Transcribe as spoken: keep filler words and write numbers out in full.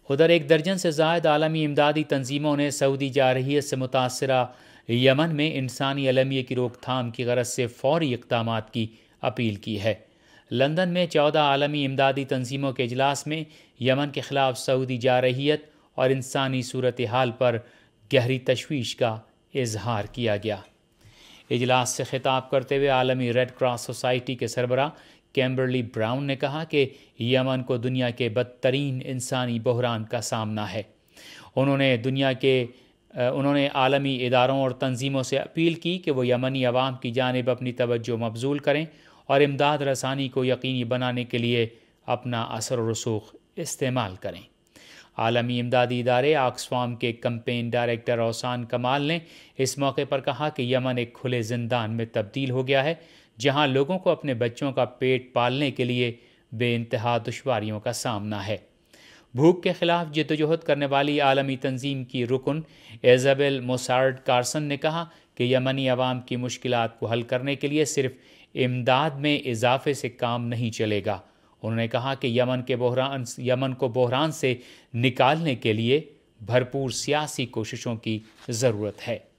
ادھر ایک درجن سے زائد عالمی امدادی تنظیموں نے سعودی جارحیت سے متاثرہ یمن میں انسانی المیہ کی روک تھام کی غرض سے فوری اقدامات کی اپیل کی ہے۔ لندن میں چودہ عالمی امدادی تنظیموں کے اجلاس میں یمن کے خلاف سعودی جارحیت اور انسانی صورتحال پر گہری تشویش کا اظہار کیا گیا۔ اجلاس سے خطاب کرتے ہوئے عالمی ریڈ کراس سوسائٹی کے سربراہ کیمبرلی براؤن نے کہا کہ یمن کو دنیا کے بدترین انسانی بحران کا سامنا ہے۔ انہوں نے دنیا کے انہوں نے عالمی اداروں اور تنظیموں سے اپیل کی کہ وہ یمنی عوام کی جانب اپنی توجہ مبذول کریں اور امداد رسانی کو یقینی بنانے کے لیے اپنا اثر و رسوخ استعمال کریں۔ عالمی امدادی ادارے آکسفام کے کمپین ڈائریکٹر اوسان کمال نے اس موقع پر کہا کہ یمن ایک کھلے زندان میں تبدیل ہو گیا ہے، جہاں لوگوں کو اپنے بچوں کا پیٹ پالنے کے لیے بے انتہا دشواریوں کا سامنا ہے۔ بھوک کے خلاف جدوجہد کرنے والی عالمی تنظیم کی رکن ایزابل موسارڈ کارسن نے کہا کہ یمنی عوام کی مشکلات کو حل کرنے کے لیے صرف امداد میں اضافے سے کام نہیں چلے گا۔ انہوں نے کہا کہ یمن کے بحران یمن کو بحران سے نکالنے کے لیے بھرپور سیاسی کوششوں کی ضرورت ہے۔